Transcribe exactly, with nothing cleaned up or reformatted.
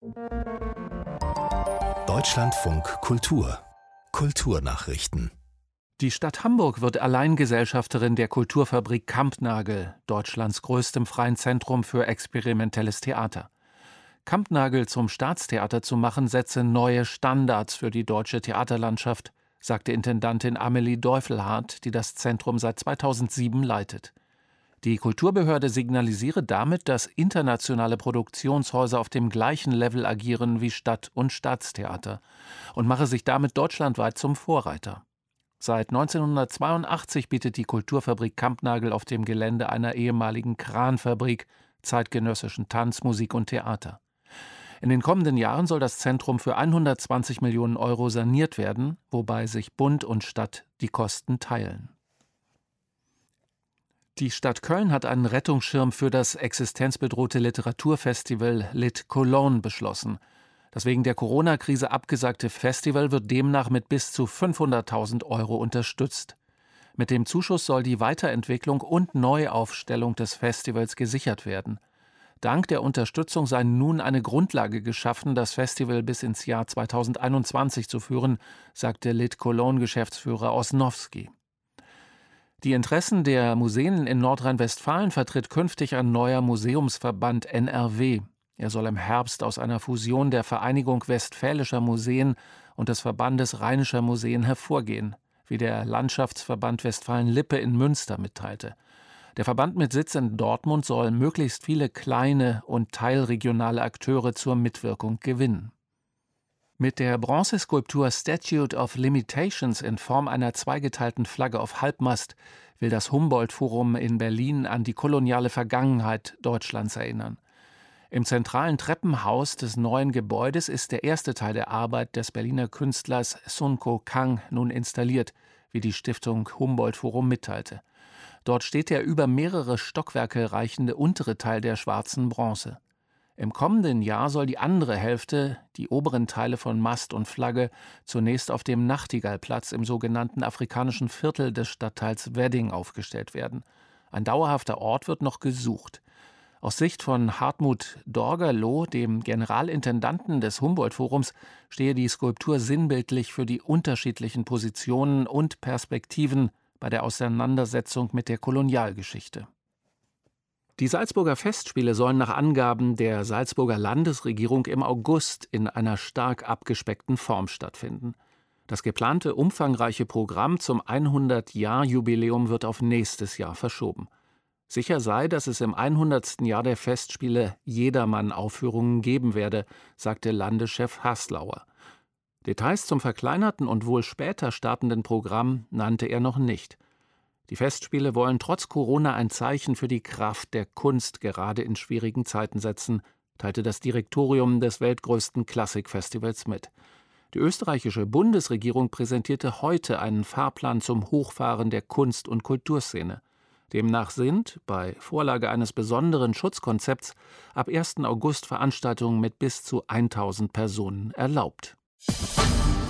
Deutschlandfunk Kultur Kulturnachrichten. Die Stadt Hamburg wird Alleingesellschafterin der Kulturfabrik Kampnagel, Deutschlands größtem freien Zentrum für experimentelles Theater. Kampnagel zum Staatstheater zu machen, setze neue Standards für die deutsche Theaterlandschaft, sagte Intendantin Amelie Deufelhardt, die das Zentrum seit zweitausendsieben leitet. Die Kulturbehörde signalisiere damit, dass internationale Produktionshäuser auf dem gleichen Level agieren wie Stadt- und Staatstheater und mache sich damit deutschlandweit zum Vorreiter. Seit neunzehnhundertzweiundachtzig bietet die Kulturfabrik Kampnagel auf dem Gelände einer ehemaligen Kranfabrik zeitgenössischen Tanz, Musik und Theater. In den kommenden Jahren soll das Zentrum für hundertzwanzig Millionen Euro saniert werden, wobei sich Bund und Stadt die Kosten teilen. Die Stadt Köln hat einen Rettungsschirm für das existenzbedrohte Literaturfestival Lit Cologne beschlossen. Das wegen der Corona-Krise abgesagte Festival wird demnach mit bis zu fünfhunderttausend Euro unterstützt. Mit dem Zuschuss soll die Weiterentwicklung und Neuaufstellung des Festivals gesichert werden. Dank der Unterstützung sei nun eine Grundlage geschaffen, das Festival bis ins Jahr zweitausendeinundzwanzig zu führen, sagte Lit Cologne-Geschäftsführer Osnowski. Die Interessen der Museen in Nordrhein-Westfalen vertritt künftig ein neuer Museumsverband N R W. Er soll im Herbst aus einer Fusion der Vereinigung Westfälischer Museen und des Verbandes Rheinischer Museen hervorgehen, wie der Landschaftsverband Westfalen-Lippe in Münster mitteilte. Der Verband mit Sitz in Dortmund soll möglichst viele kleine und teilregionale Akteure zur Mitwirkung gewinnen. Mit der Bronzeskulptur Statute of Limitations in Form einer zweigeteilten Flagge auf Halbmast will das Humboldt-Forum in Berlin an die koloniale Vergangenheit Deutschlands erinnern. Im zentralen Treppenhaus des neuen Gebäudes ist der erste Teil der Arbeit des Berliner Künstlers Sun Ko Kang nun installiert, wie die Stiftung Humboldt-Forum mitteilte. Dort steht der über mehrere Stockwerke reichende untere Teil der schwarzen Bronze. Im kommenden Jahr soll die andere Hälfte, die oberen Teile von Mast und Flagge, zunächst auf dem Nachtigallplatz im sogenannten afrikanischen Viertel des Stadtteils Wedding aufgestellt werden. Ein dauerhafter Ort wird noch gesucht. Aus Sicht von Hartmut Dorgerloh, dem Generalintendanten des Humboldt-Forums, stehe die Skulptur sinnbildlich für die unterschiedlichen Positionen und Perspektiven bei der Auseinandersetzung mit der Kolonialgeschichte. Die Salzburger Festspiele sollen nach Angaben der Salzburger Landesregierung im August in einer stark abgespeckten Form stattfinden. Das geplante umfangreiche Programm zum hundert-Jahr-Jubiläum wird auf nächstes Jahr verschoben. Sicher sei, dass es im hundertsten Jahr der Festspiele Jedermann-Aufführungen geben werde, sagte Landeschef Haslauer. Details zum verkleinerten und wohl später startenden Programm nannte er noch nicht. Die Festspiele wollen trotz Corona ein Zeichen für die Kraft der Kunst gerade in schwierigen Zeiten setzen, teilte das Direktorium des weltgrößten Klassikfestivals mit. Die österreichische Bundesregierung präsentierte heute einen Fahrplan zum Hochfahren der Kunst- und Kulturszene. Demnach sind, bei Vorlage eines besonderen Schutzkonzepts, ab ersten August Veranstaltungen mit bis zu tausend Personen erlaubt.